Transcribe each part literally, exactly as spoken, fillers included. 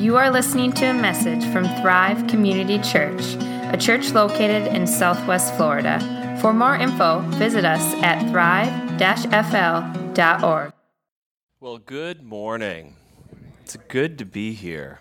You are listening to a message from Thrive Community Church, a church located in Southwest Florida. For more info, visit us at thrive dash f l dot org. Well, good morning. It's good to be here.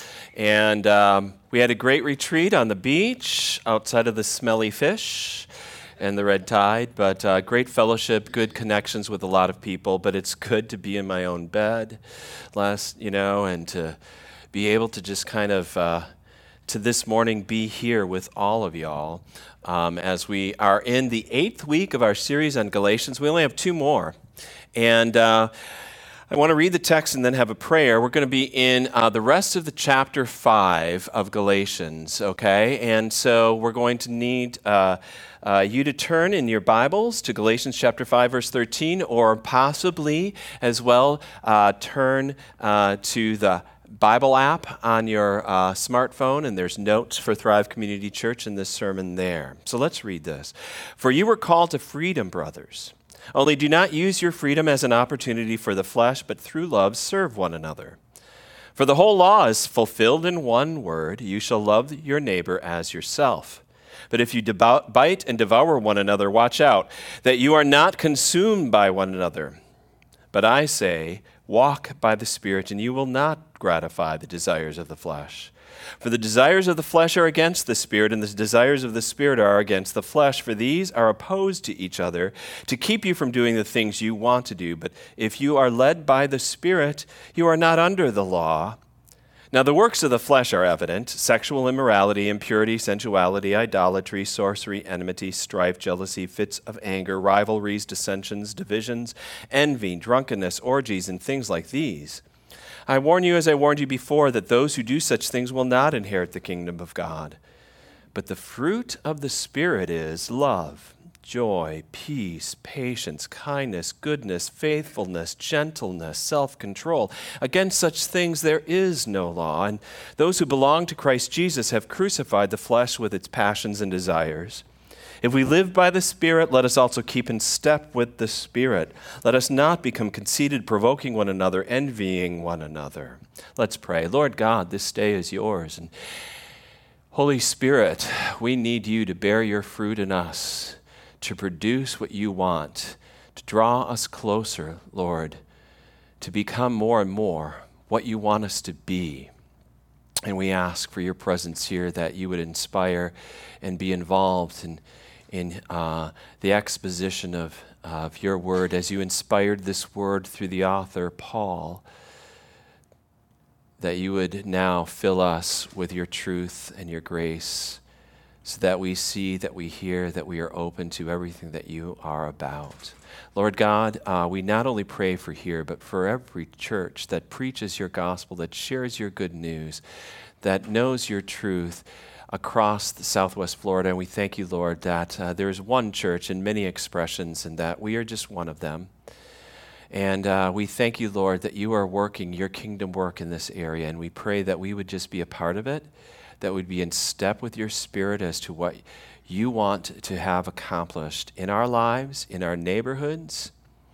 And um, we had a great retreat on the beach outside of the smelly fish and the red tide, but uh, great fellowship, good connections with a lot of people, but it's good to be in my own bed last, you know, and to be able to just kind of, uh, to this morning, be here with all of y'all um, as we are in the eighth week of our series on Galatians. We only have two more. And uh, I want to read the text and then have a prayer. We're going to be in uh, the rest of the chapter five of Galatians, okay? And so we're going to need uh, uh, you to turn in your Bibles to Galatians chapter five, verse thirteen, or possibly as well uh, turn uh, to the Bible app on your uh, smartphone, and there's notes for Thrive Community Church in this sermon there. So let's read this. For you were called to freedom, brothers. Only do not use your freedom as an opportunity for the flesh, but through love serve one another. For the whole law is fulfilled in one word, you shall love your neighbor as yourself. But if you debou- bite and devour one another, watch out, that you are not consumed by one another. But I say, walk by the Spirit, and you will not gratify the desires of the flesh. For the desires of the flesh are against the Spirit, and the desires of the Spirit are against the flesh, for these are opposed to each other to keep you from doing the things you want to do. But if you are led by the Spirit, you are not under the law. Now the works of the flesh are evident: sexual immorality, impurity, sensuality, idolatry, sorcery, enmity, strife, jealousy, fits of anger, rivalries, dissensions, divisions, envy, drunkenness, orgies, and things like these. I warn you, as I warned you before, that those who do such things will not inherit the kingdom of God. But the fruit of the Spirit is love, joy, peace, patience, kindness, goodness, faithfulness, gentleness, self-control. Against such things there is no law. And those who belong to Christ Jesus have crucified the flesh with its passions and desires. If we live by the Spirit, let us also keep in step with the Spirit. Let us not become conceited, provoking one another, envying one another. Let's pray. Lord God, this day is yours. And Holy Spirit, we need you to bear your fruit in us, to produce what you want, to draw us closer, Lord, to become more and more what you want us to be. And we ask for your presence here, that you would inspire and be involved in in uh, the exposition of, uh, of your word, as you inspired this word through the author, Paul, that you would now fill us with your truth and your grace, so that we see, that we hear, that we are open to everything that you are about. Lord God, uh, we not only pray for here, but for every church that preaches your gospel, that shares your good news, that knows your truth across the Southwest Florida. And we thank you, Lord, that uh, there is one church in many expressions, and that we are just one of them. And uh, we thank you, Lord, that you are working your kingdom work in this area, and we pray that we would just be a part of it, that we'd be in step with your Spirit as to what you want to have accomplished in our lives, in our neighborhoods,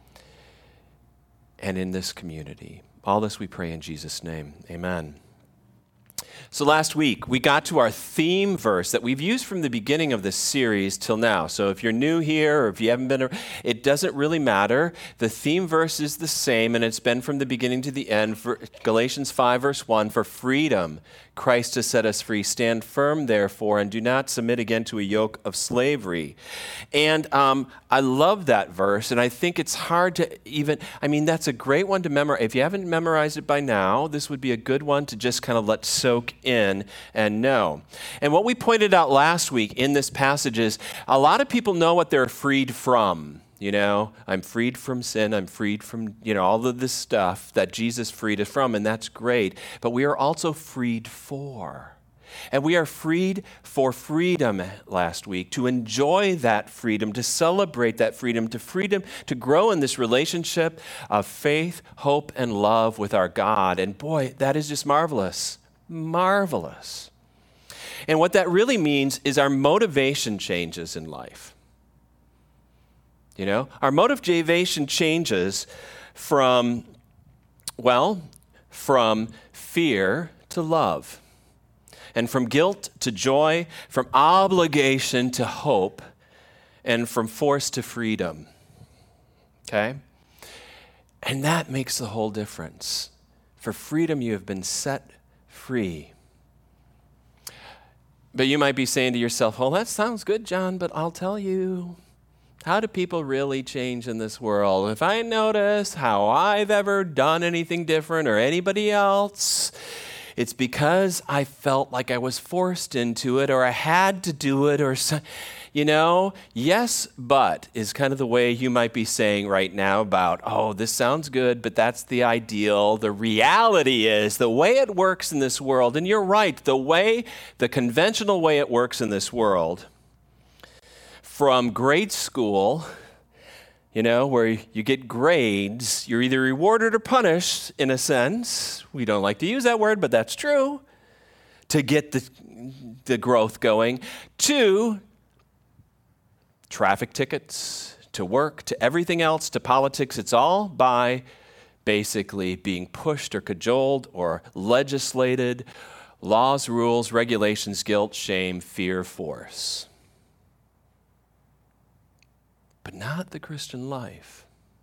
and in this community. All this we pray in Jesus' name. Amen. So last week, we got to our theme verse that we've used from the beginning of this series till now. So if you're new here, or if you haven't been, it doesn't really matter. The theme verse is the same, and it's been from the beginning to the end. For Galatians five, verse one, for freedom Christ has set us free. Stand firm, therefore, and do not submit again to a yoke of slavery. And um, I love that verse, and I think it's hard to even, I mean, that's a great one to memorize. If you haven't memorized it by now, this would be a good one to just kind of let soak in and know. And what we pointed out last week in this passage is a lot of people know what they're freed from. You know, I'm freed from sin. I'm freed from, you know, all of this stuff that Jesus freed us from, and that's great. But we are also freed for. And we are freed for freedom last week, to enjoy that freedom, to celebrate that freedom, to freedom, to grow in this relationship of faith, hope, and love with our God. And boy, that is just marvelous, marvelous. And what that really means is our motivation changes in life. You know, our motivation changes from, well, from fear to to love, and from guilt to joy, from obligation to hope, and from force to freedom. Okay? And that makes the whole difference. For freedom, you have been set free. But you might be saying to yourself, well, that sounds good, John, but I'll tell you, how do people really change in this world? If I notice how I've ever done anything different or anybody else, it's because I felt like I was forced into it or I had to do it or so. You know, yes, but is kind of the way you might be saying right now about, oh, this sounds good, but that's the ideal. The reality is the way it works in this world, and you're right, the way, the conventional way it works in this world, from grade school, you know, where you get grades, you're either rewarded or punished in a sense. We don't like to use that word, but that's true, to get the, the growth going, to traffic tickets, to work, to everything else, to politics. It's all by basically being pushed or cajoled or legislated, laws, rules, regulations, guilt, shame, fear, force. But not the Christian life.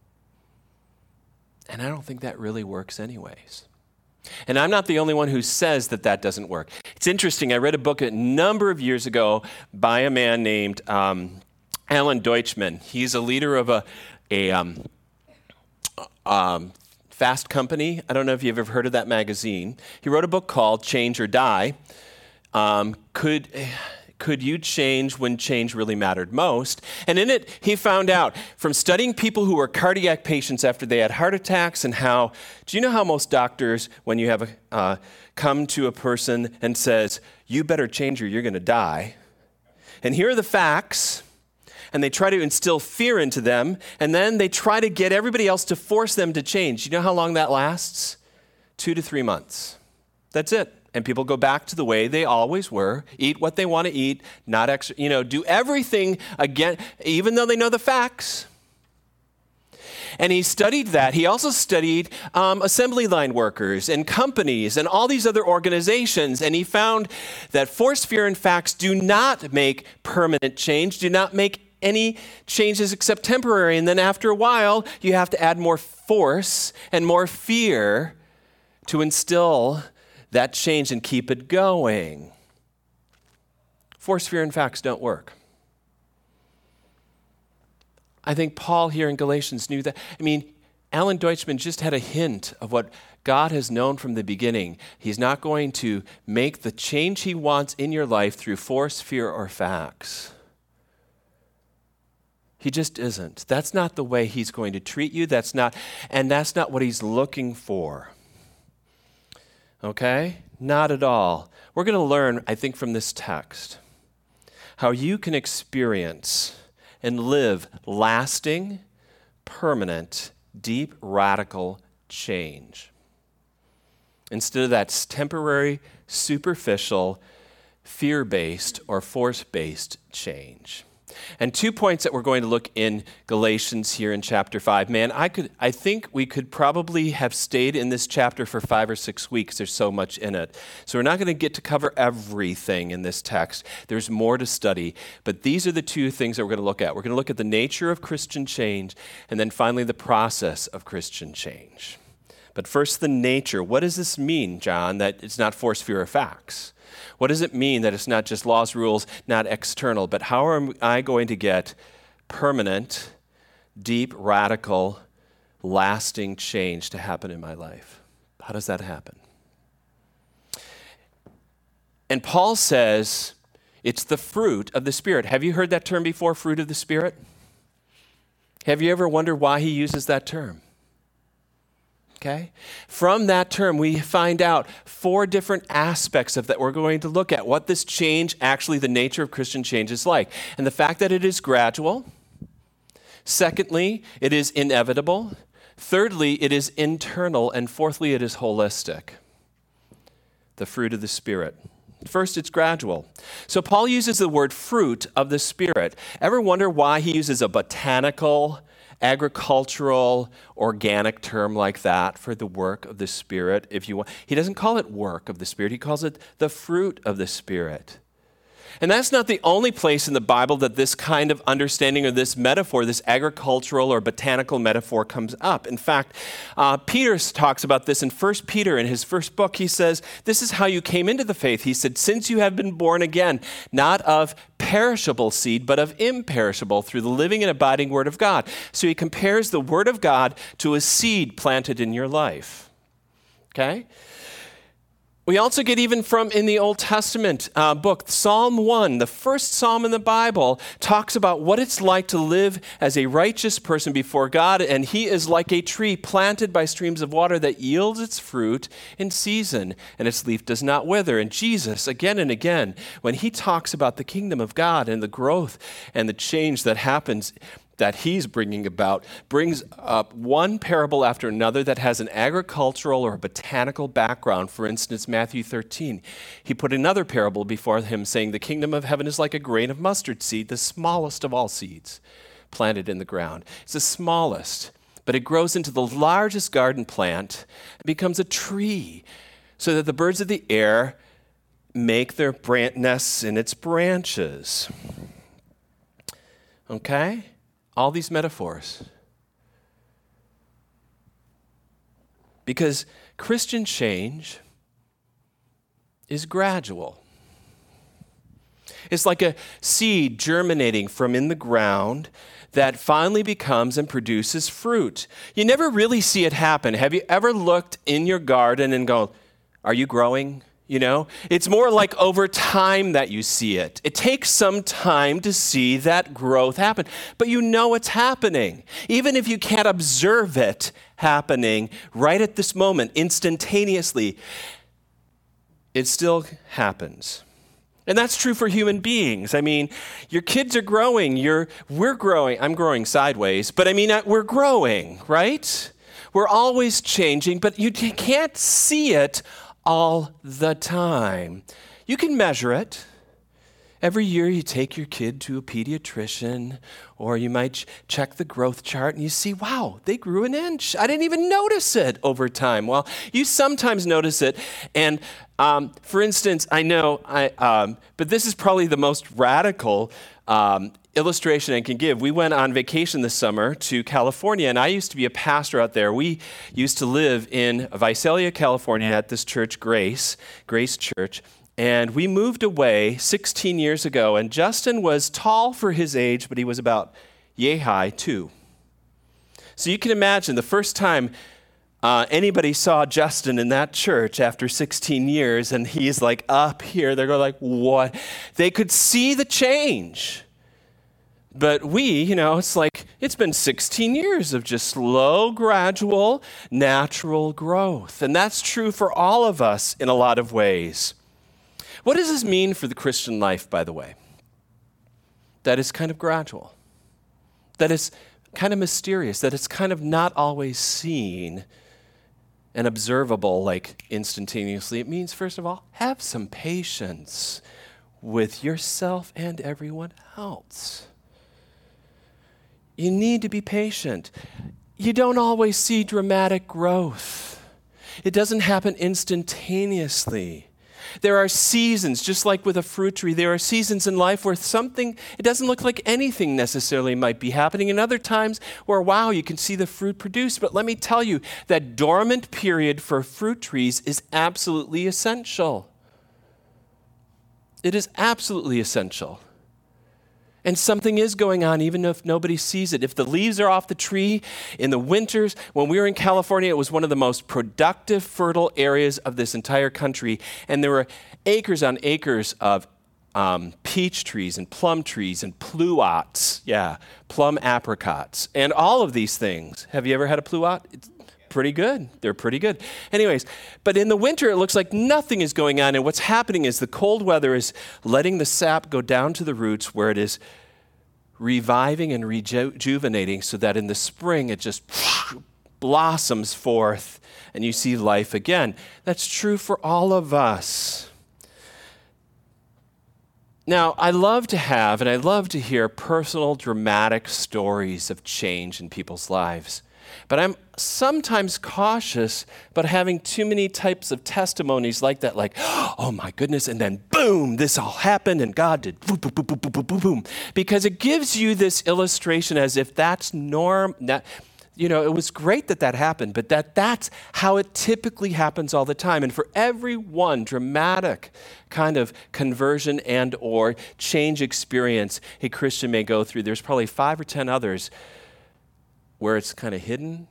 And I don't think that really works anyways. And I'm not the only one who says that that doesn't work. It's interesting. I read a book a number of years ago by a man named um, Alan Deutschman. He's a leader of a, a um, um, fast company. I don't know if you've ever heard of that magazine. He wrote a book called Change or Die. Um, could, could you change when change really mattered most? And in it, he found out from studying people who were cardiac patients after they had heart attacks and how, do you know how most doctors, when you have a, uh, come to a person and says, you better change or you're going to die. And here are the facts. And they try to instill fear into them, and then they try to get everybody else to force them to change. You know how long that lasts? Two to three months. That's it. And people go back to the way they always were, eat what they want to eat, not extra, you know, do everything again, even though they know the facts. And he studied that. He also studied um, assembly line workers and companies and all these other organizations. And he found that force, fear, and facts do not make permanent change, do not make any changes except temporary. And then after a while, you have to add more force and more fear to instill that change and keep it going. Force, fear, and facts don't work. I think Paul here in Galatians knew that. I mean, Alan Deutschman just had a hint of what God has known from the beginning. He's not going to make the change he wants in your life through force, fear, or facts. He just isn't. That's not the way he's going to treat you. That's not, and that's not what he's looking for. Okay? Not at all. We're going to learn, I think, from this text, how you can experience and live lasting, permanent, deep, radical change. Instead of that temporary, superficial, fear-based, or force-based change. And two points that we're going to look in Galatians here in chapter five. Man, I could, I think we could probably have stayed in this chapter for five or six weeks. There's so much in it. So we're not going to get to cover everything in this text. There's more to study. But these are the two things that we're going to look at. We're going to look at the nature of Christian change, and then finally the process of Christian change. But first, the nature. What does this mean, John, that it's not force, fear, or facts? What does it mean that it's not just laws, rules, not external, but how am I going to get permanent, deep, radical, lasting change to happen in my life? How does that happen? And Paul says it's the fruit of the Spirit. Have you heard that term before, fruit of the Spirit? Have you ever wondered why he uses that term? Okay? From that term, we find out four different aspects of that we're going to look at, what this change, actually the nature of Christian change is like. And the fact that it is gradual. Secondly, it is inevitable. Thirdly, it is internal. And fourthly, it is holistic. The fruit of the Spirit. First, it's gradual. So Paul uses the word fruit of the Spirit. Ever wonder why he uses a botanical agricultural, organic term like that for the work of the Spirit, if you want. He doesn't call it work of the Spirit. He calls it the fruit of the Spirit. And that's not the only place in the Bible that this kind of understanding or this metaphor, this agricultural or botanical metaphor comes up. In fact, uh, Peter talks about this in First Peter in his first book. He says, this is how you came into the faith. He said, since you have been born again, not of perishable seed, but of imperishable through the living and abiding word of God. So he compares the word of God to a seed planted in your life. Okay? We also get even from in the Old Testament uh, book, Psalm one, the first psalm in the Bible, talks about what it's like to live as a righteous person before God, and he is like a tree planted by streams of water that yields its fruit in season, and its leaf does not wither. And Jesus, again and again, when he talks about the kingdom of God and the growth and the change that happens that he's bringing about, brings up one parable after another that has an agricultural or botanical background. For instance, Matthew thirteen, he put another parable before him saying, the kingdom of heaven is like a grain of mustard seed, the smallest of all seeds planted in the ground. It's the smallest, but it grows into the largest garden plant and becomes a tree so that the birds of the air make their bran- nests in its branches. Okay? All these metaphors. Because Christian change is gradual. It's like a seed germinating from in the ground that finally becomes and produces fruit. You never really see it happen. Have you ever looked in your garden and go, are you growing? You know, it's more like over time that you see it. It takes some time to see that growth happen, but you know it's happening. Even if you can't observe it happening right at this moment, instantaneously, it still happens. And that's true for human beings. I mean, your kids are growing, you're, we're growing. I'm growing sideways, but I mean, we're growing, right? We're always changing, but you can't see it all the time. You can measure it. Every year you take your kid to a pediatrician, or you might ch- check the growth chart and you see, wow, they grew an inch. I didn't even notice it over time. Well, you sometimes notice it. And um, for instance, I know, I, um, but this is probably the most radical um, illustration I can give. We went on vacation this summer to California, and I used to be a pastor out there. We used to live in Visalia, California at this church, Grace, Grace Church, and we moved away sixteen years ago, and Justin was tall for his age, but he was about yay high too. So you can imagine the first time uh, anybody saw Justin in that church after sixteen years, and he's like up here, they're going like, what? They could see the change. But we, you know, it's like, it's been sixteen years of just slow, gradual, natural growth. And that's true for all of us in a lot of ways. What does this mean for the Christian life, by the way? That it's kind of gradual. That it's kind of mysterious. That it's kind of not always seen and observable like instantaneously. It means, first of all, have some patience with yourself and everyone else. You need to be patient. You don't always see dramatic growth. It doesn't happen instantaneously. There are seasons, just like with a fruit tree, there are seasons in life where something, it doesn't look like anything necessarily might be happening, and other times where, wow, you can see the fruit produced. But let me tell you, that dormant period for fruit trees is absolutely essential. It is absolutely essential. And something is going on even if nobody sees it. If the leaves are off the tree in the winters, when we were in California, it was one of the most productive, fertile areas of this entire country. And there were acres on acres of um, peach trees and plum trees and pluots. Yeah, plum apricots. And all of these things. Have you ever had a pluot? It's pretty good. They're pretty good. Anyways, but in the winter, it looks like nothing is going on. And what's happening is the cold weather is letting the sap go down to the roots where it is reviving and rejuvenating so that in the spring it just blossoms forth and you see life again. That's true for all of us. Now, I love to have and I love to hear personal, dramatic stories of change in people's lives. But I'm sometimes cautious about having too many types of testimonies like that, like, oh my goodness, and then boom, this all happened and God did boom, boom, boom, boom, boom, boom, boom, boom. Because it gives you this illustration as if that's norm. That, you know, it was great that that happened, but that that's how it typically happens all the time. And for every one dramatic kind of conversion and or change experience a Christian may go through, there's probably five or ten others where it's kind of hidden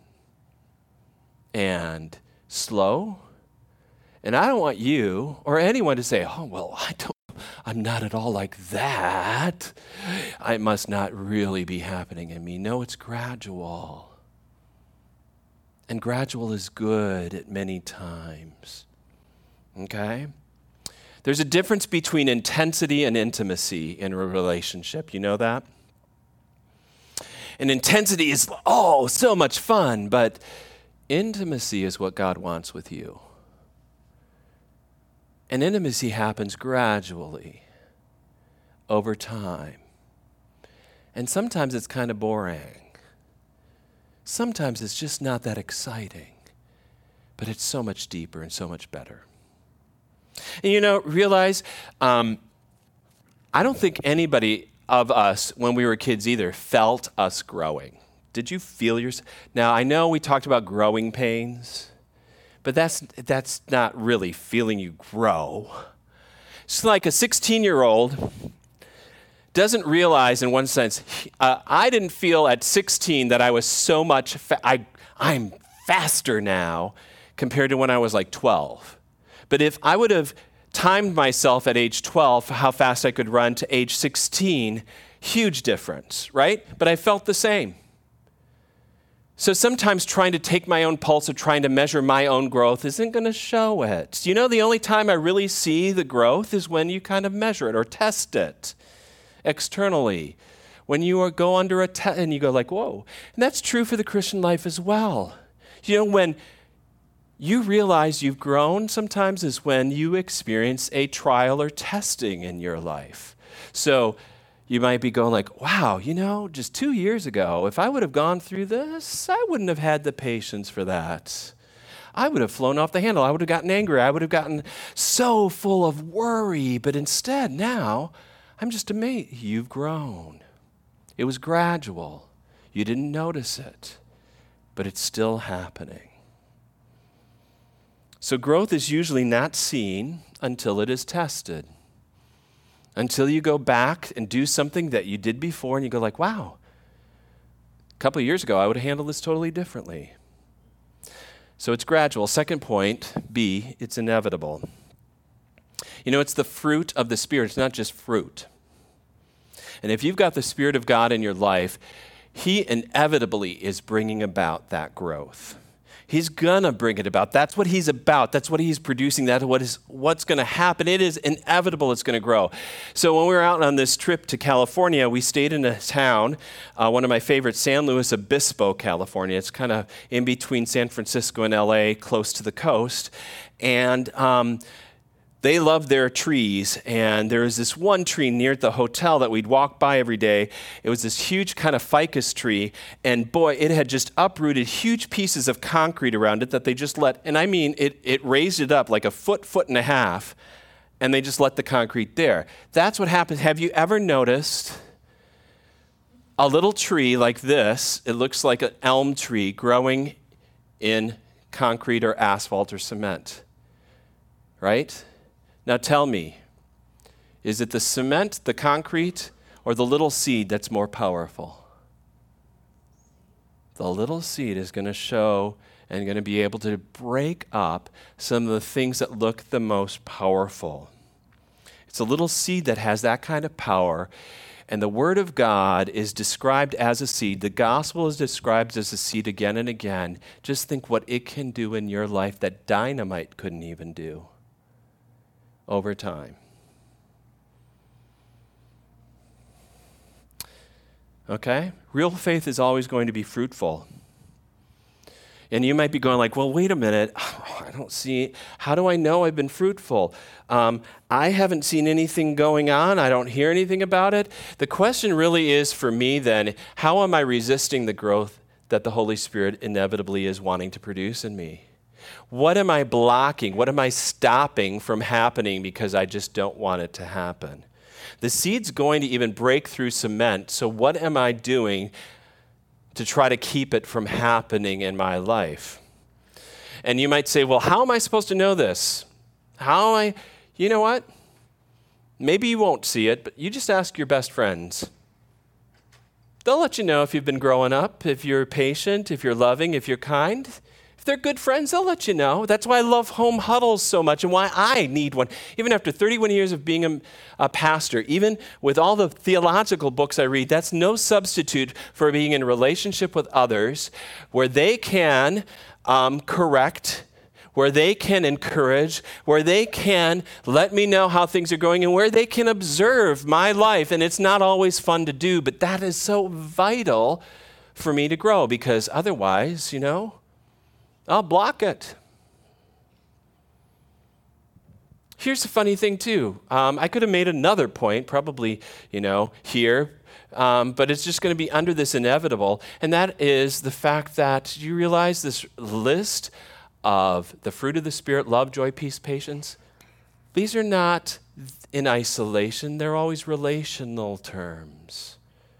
and slow. And I don't want you or anyone to say, oh, well, I don't, I'm not at all like that. It must not really be happening in me. No, it's gradual. And gradual is good at many times. Okay? There's a difference between intensity and intimacy in a relationship. You know that? And intensity is, oh, so much fun, but intimacy is what God wants with you. And intimacy happens gradually, over time. And sometimes it's kind of boring. Sometimes it's just not that exciting, but it's so much deeper and so much better. And you know, realize, um, I don't think anybody of us, when we were kids either, felt us growing. Did you feel yours? Now, I know we talked about growing pains, but that's that's not really feeling you grow. It's like a sixteen-year-old doesn't realize, in one sense, uh, I didn't feel at sixteen that I was so much, fa- I, I'm faster now compared to when I was like twelve. But if I would have timed myself at age twelve, how fast I could run to age sixteen, huge difference, right? But I felt the same. So sometimes trying to take my own pulse or trying to measure my own growth isn't going to show it. You know, the only time I really see the growth is when you kind of measure it or test it externally. When you are, go under a test and you go like, whoa. And that's true for the Christian life as well. You know, when you realize you've grown sometimes is when you experience a trial or testing in your life. So you might be going like, wow, you know, just two years ago, if I would have gone through this, I wouldn't have had the patience for that. I would have flown off the handle. I would have gotten angry. I would have gotten so full of worry. But instead, now, I'm just amazed. You've grown. It was gradual. You didn't notice it, but it's still happening. So growth is usually not seen until it is tested. Until you go back and do something that you did before and you go like, wow, a couple of years ago I would have handled this totally differently. So it's gradual. Second point, B, it's inevitable. You know, it's the fruit of the Spirit. It's not just fruit. And if you've got the Spirit of God in your life, He inevitably is bringing about that growth. He's going to bring it about. That's what He's about. That's what He's producing. That's what is, what's going to happen. It is inevitable it's going to grow. So when we were out on this trip to California, we stayed in a town, uh, one of my favorites, San Luis Obispo, California. It's kind of in between San Francisco and L A, close to the coast. And um, they love their trees, and there was this one tree near the hotel that we'd walk by every day. It was this huge kind of ficus tree, and boy, it had just uprooted huge pieces of concrete around it that they just let, and I mean, it, it raised it up like a foot, foot and a half, and they just let the concrete there. That's what happens. Have you ever noticed a little tree like this? It looks like an elm tree growing in concrete or asphalt or cement, right? Now tell me, is it the cement, the concrete, or the little seed that's more powerful? The little seed is going to show and going to be able to break up some of the things that look the most powerful. It's a little seed that has that kind of power, and the Word of God is described as a seed. The gospel is described as a seed again and again. Just think what it can do in your life that dynamite couldn't even do. Over time. Okay? Real faith is always going to be fruitful. And you might be going like, well, wait a minute. Oh, I don't see, how do I know I've been fruitful? Um, I haven't seen anything going on. I don't hear anything about it. The question really is for me then, how am I resisting the growth that the Holy Spirit inevitably is wanting to produce in me? What am I blocking? What am I stopping from happening because I just don't want it to happen? The seed's going to even break through cement, so what am I doing to try to keep it from happening in my life? And you might say, well, how am I supposed to know this? How am I, you know what? Maybe you won't see it, but you just ask your best friends. They'll let you know if you've been growing up, if you're patient, if you're loving, if you're kind. If they're good friends, they'll let you know. That's why I love home huddles so much and why I need one. Even after thirty-one years of being a, a pastor, even with all the theological books I read, that's no substitute for being in relationship with others where they can um, correct, where they can encourage, where they can let me know how things are going, and where they can observe my life. And it's not always fun to do, but that is so vital for me to grow, because otherwise, you know, I'll block it. Here's the funny thing, too. Um, I could have made another point, probably, you know, here, um, but it's just going to be under this inevitable, and that is the fact that you realize this list of the fruit of the Spirit, love, joy, peace, patience, these are not in isolation. They're always relational terms.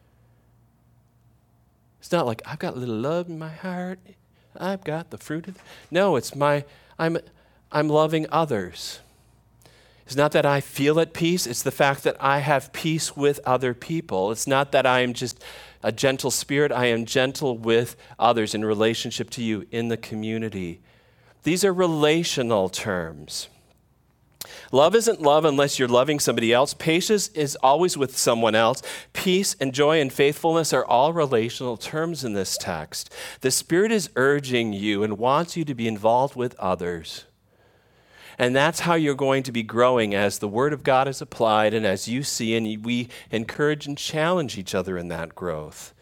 It's not like, I've got a little love in my heart. I've got the fruit of, no, it's my, I'm, I'm loving others. It's not that I feel at peace. It's the fact that I have peace with other people. It's not that I am just a gentle spirit. I am gentle with others in relationship to you in the community. These are relational terms. Love isn't love unless you're loving somebody else. Patience is always with someone else. Peace and joy and faithfulness are all relational terms in this text. The Spirit is urging you and wants you to be involved with others. And that's how you're going to be growing as the Word of God is applied and as you see and we encourage and challenge each other in that growth.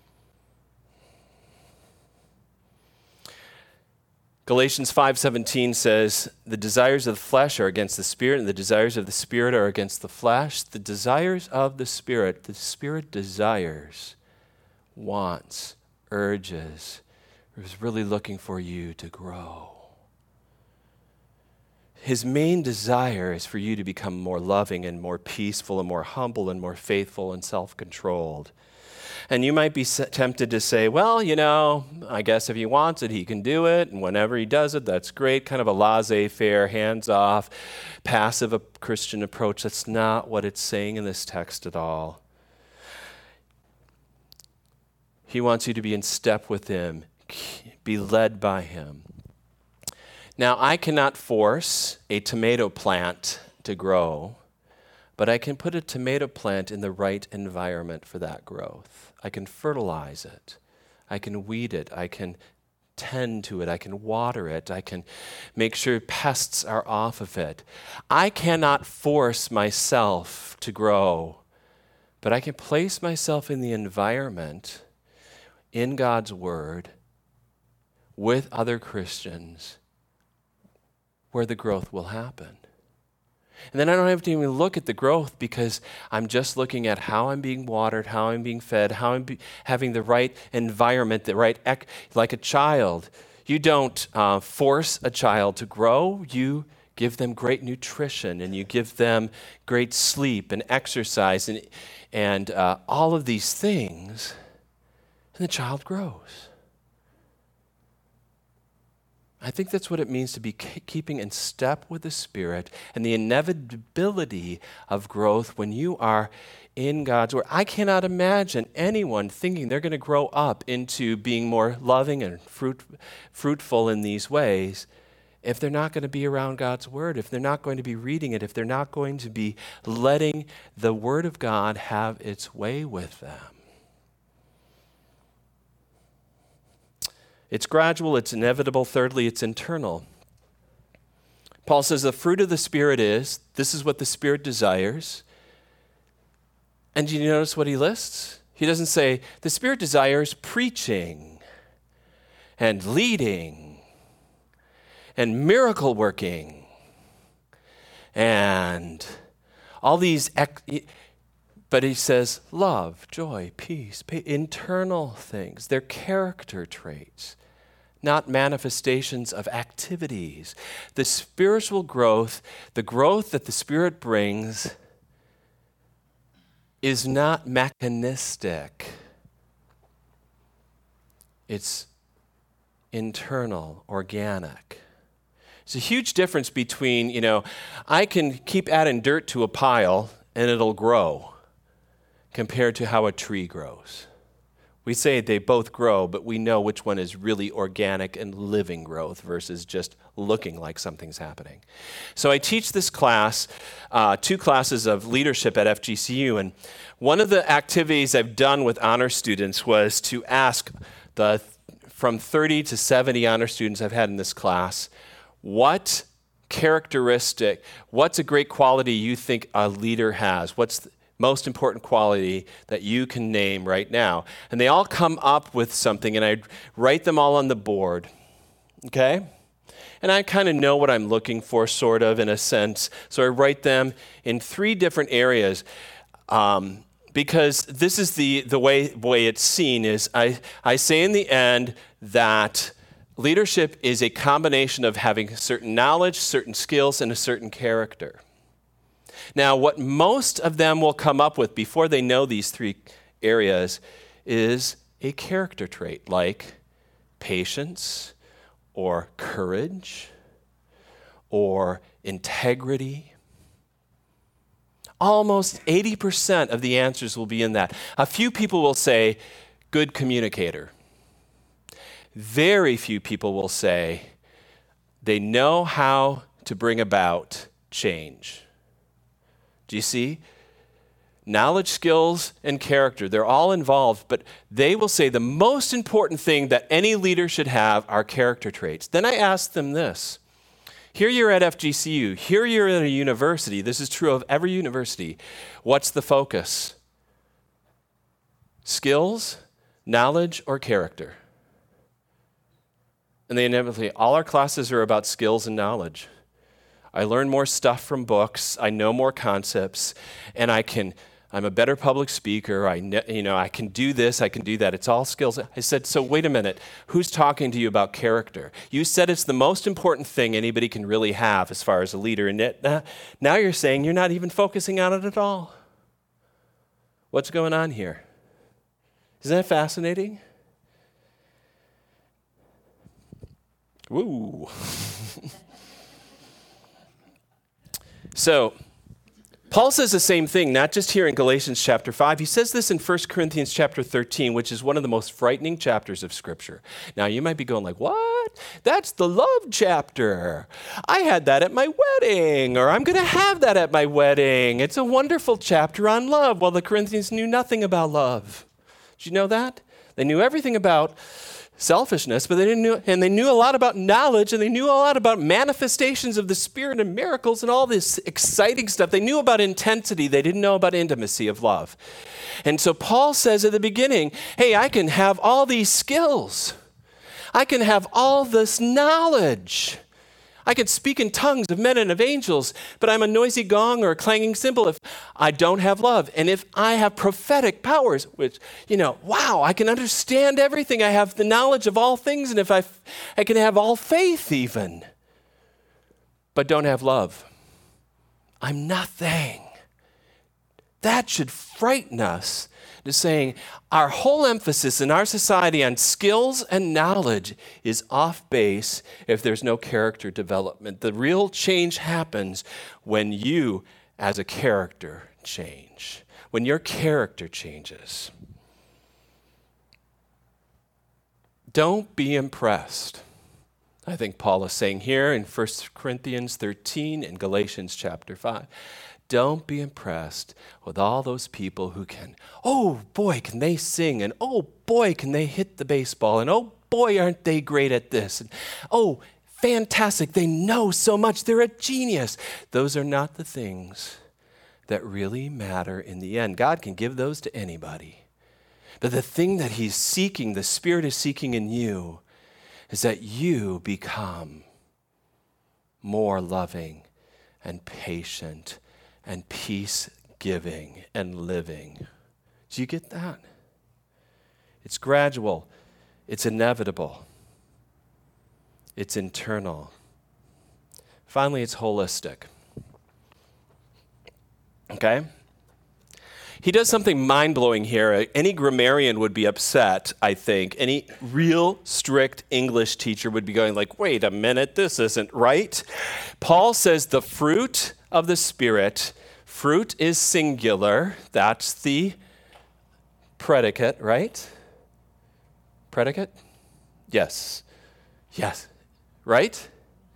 Galatians five seventeen says, the desires of the flesh are against the Spirit, and the desires of the Spirit are against the flesh. The desires of the Spirit, the Spirit desires, wants, urges, is really looking for you to grow. His main desire is for you to become more loving and more peaceful and more humble and more faithful and self-controlled. And you might be tempted to say, well, you know, I guess if he wants it, he can do it. And whenever he does it, that's great. Kind of a laissez-faire, hands-off, passive a Christian approach. That's not what it's saying in this text at all. He wants you to be in step with him, be led by him. Now, I cannot force a tomato plant to grow, but I can put a tomato plant in the right environment for that growth. I can fertilize it. I can weed it. I can tend to it. I can water it. I can make sure pests are off of it. I cannot force myself to grow, but I can place myself in the environment, in God's Word, with other Christians, where the growth will happen. And then I don't have to even look at the growth because I'm just looking at how I'm being watered, how I'm being fed, how I'm be- having the right environment, the right, ec- like a child. You don't uh, force a child to grow. You give them great nutrition and you give them great sleep and exercise and, and uh, all of these things, and the child grows. I think that's what it means to be keeping in step with the Spirit and the inevitability of growth when you are in God's Word. I cannot imagine anyone thinking they're going to grow up into being more loving and fruit, fruitful in these ways if they're not going to be around God's Word, if they're not going to be reading it, if they're not going to be letting the Word of God have its way with them. It's gradual, it's inevitable. Thirdly, it's internal. Paul says the fruit of the Spirit is, this is what the Spirit desires. And do you notice what he lists? He doesn't say, the Spirit desires preaching and leading and miracle working and all these, but he says love, joy, peace, internal things. They're character traits, not manifestations of activities. The spiritual growth, the growth that the Spirit brings, is not mechanistic. It's internal, organic. There's a huge difference between, you know, I can keep adding dirt to a pile and it'll grow compared to how a tree grows. We say they both grow, but we know which one is really organic and living growth versus just looking like something's happening. So I teach this class, uh, two classes of leadership at F G C U, and one of the activities I've done with honor students was to ask the from thirty to seventy honor students I've had in this class, what characteristic, what's a great quality you think a leader has? What's the most important quality that you can name right now? And they all come up with something, and I write them all on the board, okay? And I kind of know what I'm looking for, sort of, in a sense. So I write them in three different areas, um, because this is the, the way, way it's seen is I, I say in the end that leadership is a combination of having certain knowledge, certain skills, and a certain character. Now, what most of them will come up with before they know these three areas is a character trait like patience or courage or integrity. Almost eighty percent of the answers will be in that. A few people will say good communicator. Very few people will say they know how to bring about change. Do you see? Knowledge, skills, and character, they're all involved, but they will say the most important thing that any leader should have are character traits. Then I ask them this. Here you're at F G C U. Here you're at a university. This is true of every university. What's the focus? Skills, knowledge, or character? And they inevitably, all our classes are about skills and knowledge. I learn more stuff from books. I know more concepts, and I can. I'm a better public speaker. I, you know, I can do this. I can do that. It's all skills. I said, so wait a minute. Who's talking to you about character? You said it's the most important thing anybody can really have as far as a leader, and it, uh, now you're saying you're not even focusing on it at all. What's going on here? Isn't that fascinating? Woo. So, Paul says the same thing, not just here in Galatians chapter five. He says this in First Corinthians chapter thirteen, which is one of the most frightening chapters of Scripture. Now, you might be going like, what? That's the love chapter. I had that at my wedding, or I'm going to have that at my wedding. It's a wonderful chapter on love. Well, the Corinthians knew nothing about love. Did you know that? They knew everything about selfishness, but they didn't know, and they knew a lot about knowledge, and they knew a lot about manifestations of the Spirit and miracles and all this exciting stuff. They knew about intensity. They didn't know about intimacy of love. And so Paul says at the beginning, hey, I can have all these skills. I can have all this knowledge. I can speak in tongues of men and of angels, but I'm a noisy gong or a clanging cymbal if I don't have love. And if I have prophetic powers, which, you know, wow, I can understand everything. I have the knowledge of all things, and if I, I can have all faith even, but don't have love, I'm nothing. That should frighten us to saying our whole emphasis in our society on skills and knowledge is off base if there's no character development. The real change happens when you, as a character, change. When your character changes. Don't be impressed. I think Paul is saying here in First Corinthians thirteen and Galatians chapter five. Don't be impressed with all those people who can, oh boy, can they sing, and oh boy, can they hit the baseball, and oh boy, aren't they great at this, and oh, fantastic, they know so much, they're a genius. Those are not the things that really matter in the end. God can give those to anybody. But the thing that he's seeking, the Spirit is seeking in you, is that you become more loving and patient and peace-giving and living. Do you get that? It's gradual. It's inevitable. It's internal. Finally, it's holistic. Okay? He does something mind-blowing here. Any grammarian would be upset, I think. Any real strict English teacher would be going like, wait a minute, this isn't right. Paul says the fruit of the Spirit, fruit is singular. That's the predicate, right? Predicate? Yes. Yes. Right?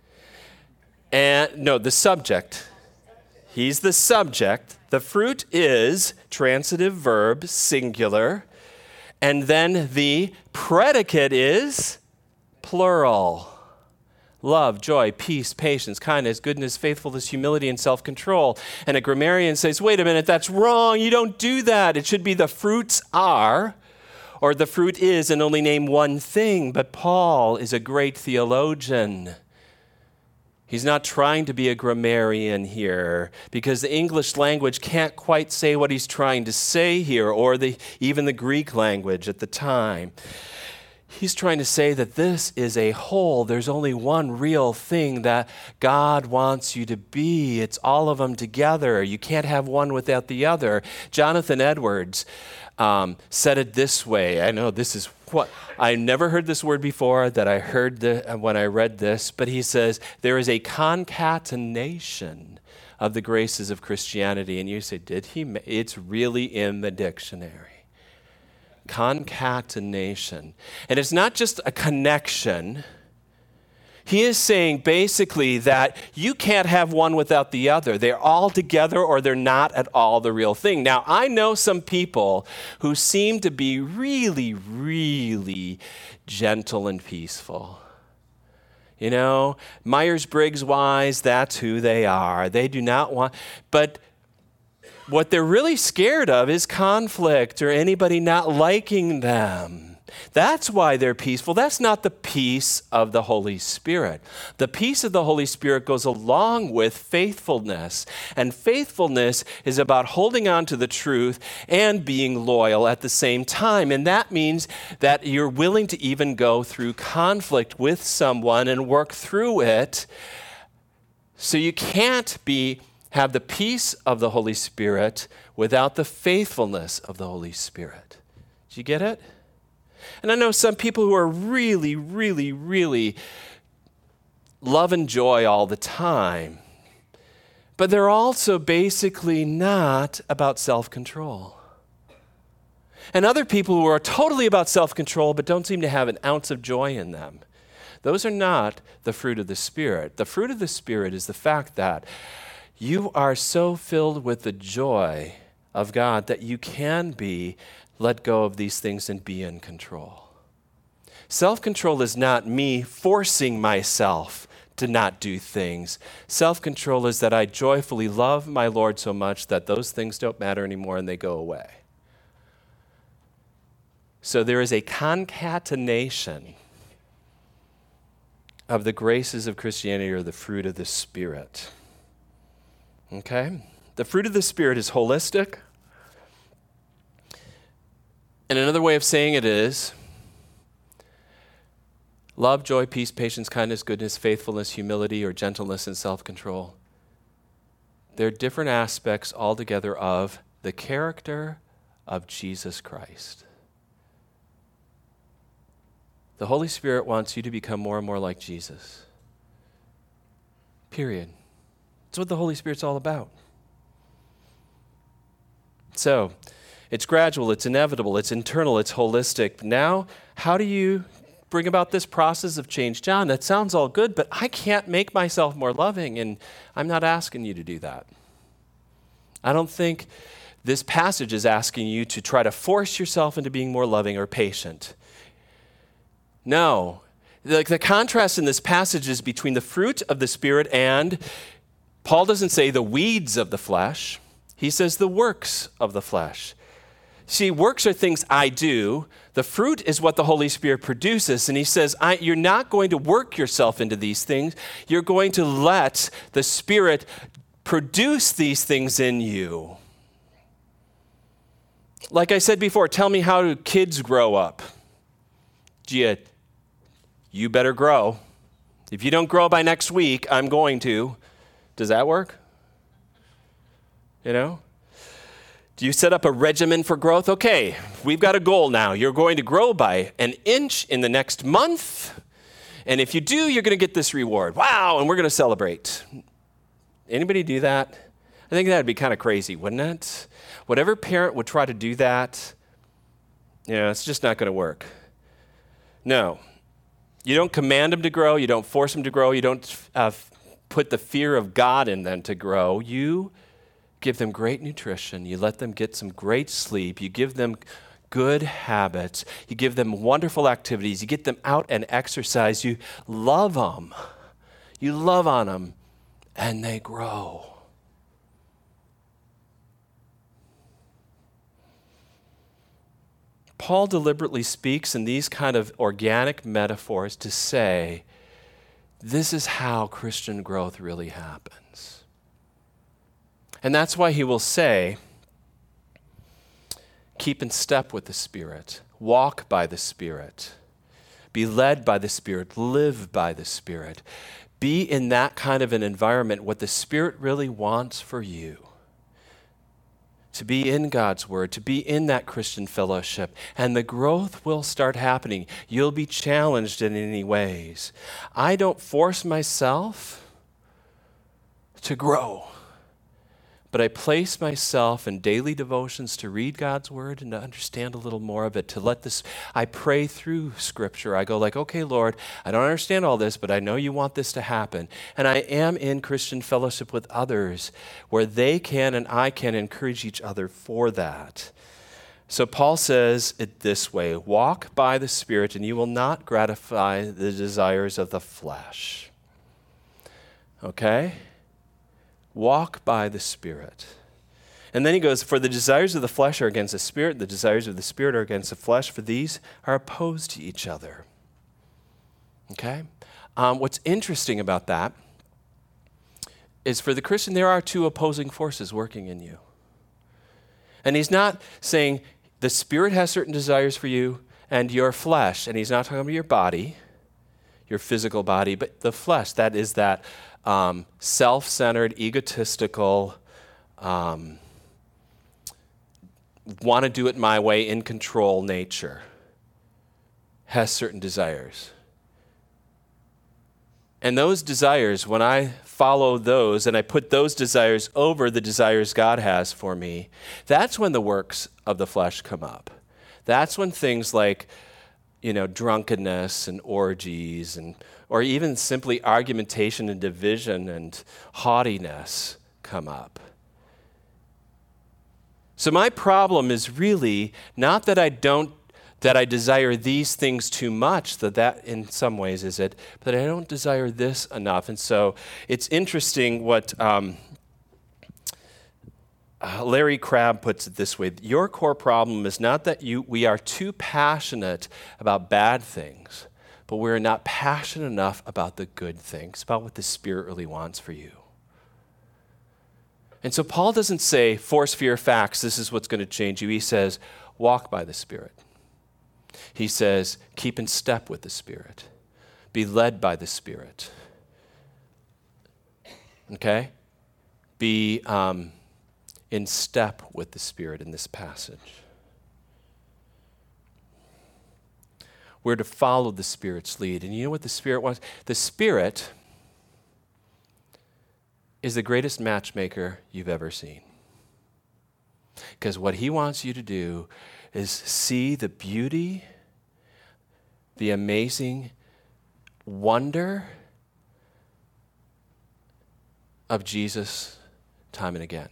And no, the subject. He's the subject. The fruit is transitive verb, singular. And then the predicate is plural. Love, joy, peace, patience, kindness, goodness, faithfulness, humility, and self-control. And a grammarian says, wait a minute, that's wrong. You don't do that. It should be the fruits are, or the fruit is, and only name one thing. But Paul is a great theologian. He's not trying to be a grammarian here because the English language can't quite say what he's trying to say here, or the, even the Greek language at the time. He's trying to say that this is a whole. There's only one real thing that God wants you to be. It's all of them together. You can't have one without the other. Jonathan Edwards um, said it this way. I know this is what, I never heard this word before that I heard the, when I read this, but he says, there is a concatenation of the graces of Christianity. And you say, did he? Ma-? It's really in the dictionary. Concatenation. And it's not just a connection. He is saying basically that you can't have one without the other. They're all together or they're not at all the real thing. Now, I know some people who seem to be really, really gentle and peaceful. You know, Myers-Briggs wise, that's who they are. They do not want, but what they're really scared of is conflict or anybody not liking them. That's why they're peaceful. That's not the peace of the Holy Spirit. The peace of the Holy Spirit goes along with faithfulness. And faithfulness is about holding on to the truth and being loyal at the same time. And that means that you're willing to even go through conflict with someone and work through it. So you can't be have the peace of the Holy Spirit without the faithfulness of the Holy Spirit. Do you get it? And I know some people who are really, really, really love and joy all the time, but they're also basically not about self-control. And other people who are totally about self-control but don't seem to have an ounce of joy in them. Those are not the fruit of the Spirit. The fruit of the Spirit is the fact that you are so filled with the joy of God that you can be let go of these things and be in control. Self-control is not me forcing myself to not do things. Self-control is that I joyfully love my Lord so much that those things don't matter anymore and they go away. So there is a concatenation of the graces of Christianity or the fruit of the Spirit. Okay? The fruit of the Spirit is holistic. And another way of saying it is love, joy, peace, patience, kindness, goodness, faithfulness, humility, or gentleness and self-control. They're different aspects altogether of the character of Jesus Christ. The Holy Spirit wants you to become more and more like Jesus. Period. That's what the Holy Spirit's all about. So, it's gradual, it's inevitable, it's internal, it's holistic. Now, how do you bring about this process of change? John, that sounds all good, but I can't make myself more loving, and I'm not asking you to do that. I don't think this passage is asking you to try to force yourself into being more loving or patient. No. The, the contrast in this passage is between the fruit of the Spirit and Paul doesn't say the weeds of the flesh. He says the works of the flesh. See, works are things I do. The fruit is what the Holy Spirit produces. And he says, I, you're not going to work yourself into these things. You're going to let the Spirit produce these things in you. Like I said before, tell me, how do kids grow up? Gee, you better grow. If you don't grow by next week, I'm going to. Does that work? You know? Do you set up a regimen for growth? Okay, we've got a goal now. You're going to grow by an inch in the next month. And if you do, you're going to get this reward. Wow, and we're going to celebrate. Anybody do that? I think that would be kind of crazy, wouldn't it? Whatever parent would try to do that, you know, it's just not going to work. No. You don't command them to grow. You don't force them to grow. You don't uh, put the fear of God in them to grow. You give them great nutrition. You let them get some great sleep. You give them good habits. You give them wonderful activities. You get them out and exercise. You love them. You love on them, and they grow. Paul deliberately speaks in these kind of organic metaphors to say, this is how Christian growth really happens. And that's why he will say, keep in step with the Spirit, walk by the Spirit, be led by the Spirit, live by the Spirit. Be in that kind of an environment, what the Spirit really wants for you. To be in God's Word, to be in that Christian fellowship, and the growth will start happening. You'll be challenged in any ways. I don't force myself to grow, but I place myself in daily devotions to read God's Word and to understand a little more of it, to let this, I pray through Scripture. I go like, okay, Lord, I don't understand all this, but I know you want this to happen. And I am in Christian fellowship with others where they can and I can encourage each other for that. So Paul says it this way, walk by the Spirit and you will not gratify the desires of the flesh. Okay? Walk by the Spirit. And then he goes, for the desires of the flesh are against the Spirit, the desires of the Spirit are against the flesh, for these are opposed to each other. Okay? Um, what's interesting about that is for the Christian, there are two opposing forces working in you. And he's not saying the Spirit has certain desires for you and your flesh, and he's not talking about your body, your physical body, but the flesh, that is that Um, self-centered, egotistical, um, want to do it my way, in control nature, has certain desires. And those desires, when I follow those and I put those desires over the desires God has for me, that's when the works of the flesh come up. That's when things like, you know, drunkenness and orgies and or even simply argumentation and division and haughtiness come up. So my problem is really not that I don't, that I desire these things too much, that that in some ways is it, but I don't desire this enough. And so it's interesting what um, Larry Crabb puts it this way, your core problem is not that you we are too passionate about bad things, but we're not passionate enough about the good things, about what the Spirit really wants for you. And so Paul doesn't say, force, fear, facts, this is what's going to change you. He says, walk by the Spirit. He says, keep in step with the Spirit. Be led by the Spirit. Okay? Be um, in step with the Spirit in this passage. We're to follow the Spirit's lead. And you know what the Spirit wants? The Spirit is the greatest matchmaker you've ever seen. Because what he wants you to do is see the beauty, the amazing wonder of Jesus time and again.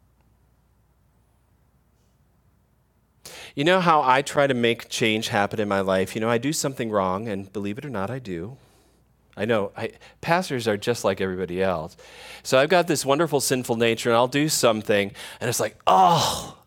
You know how I try to make change happen in my life? You know, I do something wrong, and believe it or not, I do. I know, I, pastors are just like everybody else. So I've got this wonderful sinful nature, and I'll do something, and it's like, oh,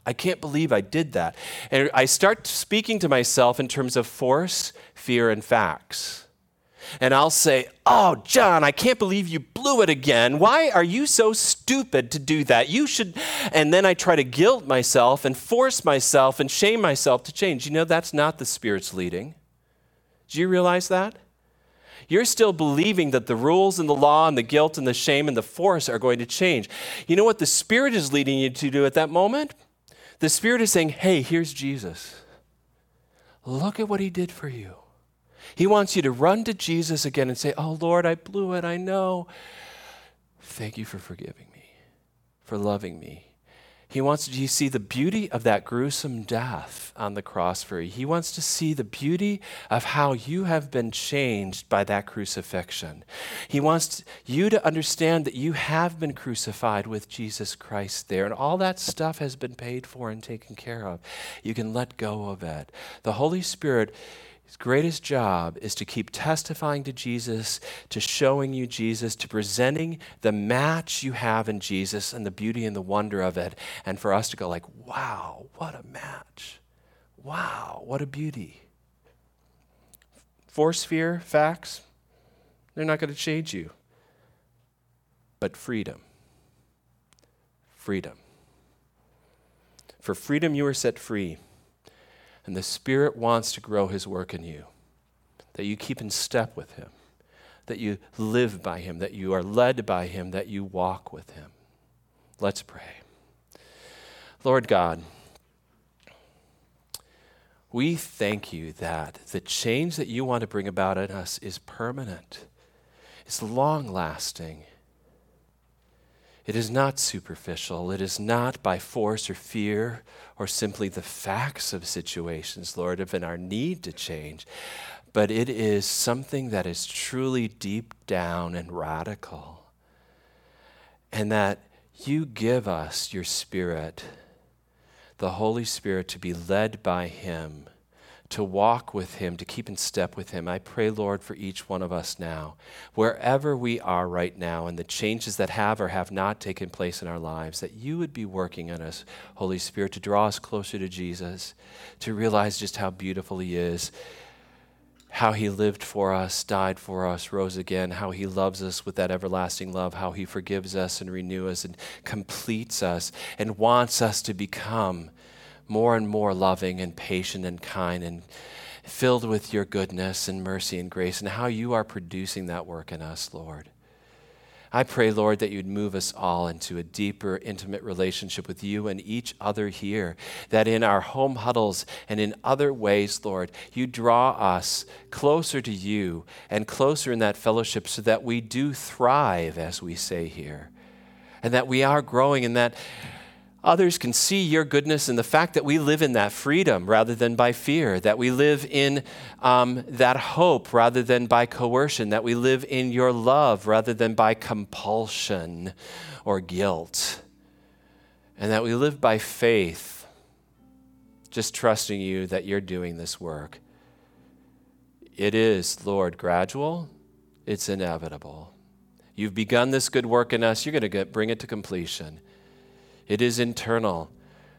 I can't believe I did that. And I start speaking to myself in terms of force, fear, and facts. And I'll say, oh, John, I can't believe you blew it again. Why are you so stupid to do that? You should. And then I try to guilt myself and force myself and shame myself to change. You know, that's not the Spirit's leading. Do you realize that? You're still believing that the rules and the law and the guilt and the shame and the force are going to change. You know what the Spirit is leading you to do at that moment? The Spirit is saying, hey, here's Jesus. Look at what he did for you. He wants you to run to Jesus again and say, oh, Lord, I blew it, I know. Thank you for forgiving me, for loving me. He wants you to see the beauty of that gruesome death on the cross for you. He wants to see the beauty of how you have been changed by that crucifixion. He wants you to understand that you have been crucified with Jesus Christ there, and all that stuff has been paid for and taken care of. You can let go of it. The Holy Spirit, his greatest job is to keep testifying to Jesus, to showing you Jesus, to presenting the match you have in Jesus and the beauty and the wonder of it, and for us to go like, wow, what a match. Wow, what a beauty. Force, fear, facts, they're not going to change you. But freedom. Freedom. For freedom you are set free. And the Spirit wants to grow his work in you, that you keep in step with him, that you live by him, that you are led by him, that you walk with him. Let's pray. Lord God, we thank you that the change that you want to bring about in us is permanent. It's long-lasting. It is not superficial. It is not by force or fear or simply the facts of situations, Lord, of in our need to change, but it is something that is truly deep down and radical, and that you give us your Spirit, the Holy Spirit, to be led by him, to walk with him, to keep in step with him. I pray, Lord, for each one of us now, wherever we are right now, and the changes that have or have not taken place in our lives, that you would be working on us, Holy Spirit, to draw us closer to Jesus, to realize just how beautiful he is, how he lived for us, died for us, rose again, how he loves us with that everlasting love, how he forgives us and renews us and completes us and wants us to become more and more loving and patient and kind and filled with your goodness and mercy and grace, and how you are producing that work in us, Lord. I pray, Lord, that you'd move us all into a deeper, intimate relationship with you and each other here, that in our home huddles and in other ways, Lord, you draw us closer to you and closer in that fellowship so that we do thrive, as we say here, and that we are growing in that others can see your goodness and the fact that we live in that freedom rather than by fear, that we live in um, that hope rather than by coercion, that we live in your love rather than by compulsion or guilt, and that we live by faith, just trusting you that you're doing this work. It is, Lord, gradual. It's inevitable. You've begun this good work in us. You're going to bring it to completion. It is internal.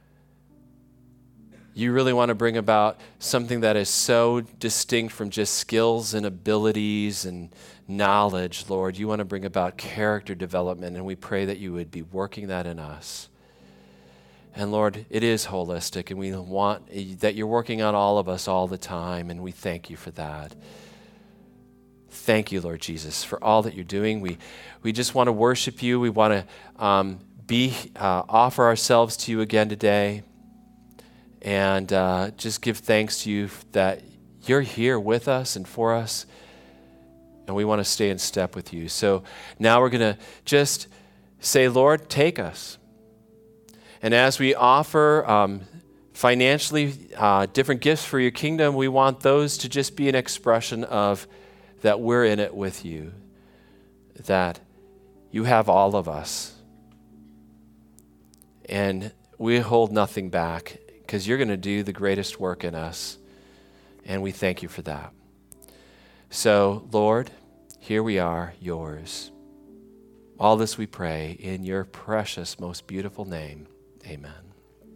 You really want to bring about something that is so distinct from just skills and abilities and knowledge, Lord. You want to bring about character development, and we pray that you would be working that in us. And Lord, it is holistic, and we want that you're working on all of us all the time, and we thank you for that. Thank you, Lord Jesus, for all that you're doing. We we just want to worship you. We want to um, be uh, offer ourselves to you again today, and uh, just give thanks to you that you're here with us and for us, and we want to stay in step with you. So now we're going to just say, Lord, take us. And as we offer um, financially uh, different gifts for your kingdom, we want those to just be an expression of that we're in it with you, that you have all of us. And we hold nothing back because you're going to do the greatest work in us. And we thank you for that. So, Lord, here we are, yours. All this we pray in your precious, most beautiful name. Amen.